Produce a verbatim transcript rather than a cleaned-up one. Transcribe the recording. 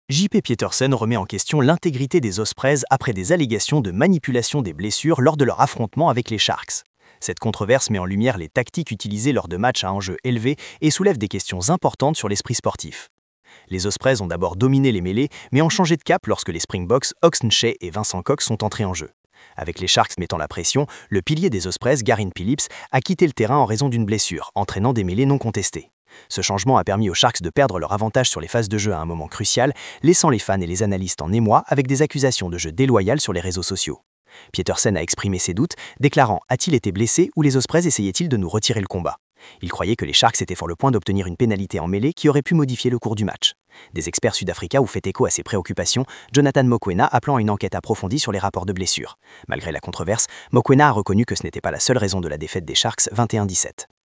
J P Pietersen remet en question l'intégrité des Ospreys après des allégations de manipulation des blessures lors de leur affrontement avec les Sharks. Cette controverse met en lumière les tactiques utilisées lors de matchs à enjeu élevé et soulève des questions importantes sur l'esprit sportif. Les Ospreys ont d'abord dominé les mêlées, mais ont changé de cap lorsque les Springboks, Oxen Shea et Vincent Cox sont entrés en jeu. Avec les Sharks mettant la pression, le pilier des Ospreys, Garyn Phillips, a quitté le terrain en raison d'une blessure, entraînant des mêlées non contestées. Ce changement a permis aux Sharks de perdre leur avantage sur les phases de jeu à un moment crucial, laissant les fans et les analystes en émoi avec des accusations de jeu déloyal sur les réseaux sociaux. Pietersen a exprimé ses doutes, déclarant « A-t-il été blessé ou les Ospreys essayaient-ils de nous retirer le combat ?» Il croyait que les Sharks étaient sur le point d'obtenir une pénalité en mêlée qui aurait pu modifier le cours du match. Des experts sud-africains ont fait écho à ces préoccupations, Jonathan Mokoena appelant à une enquête approfondie sur les rapports de blessures. Malgré la controverse, Mokoena a reconnu que ce n'était pas la seule raison de la défaite des Sharks vingt et un à dix-sept.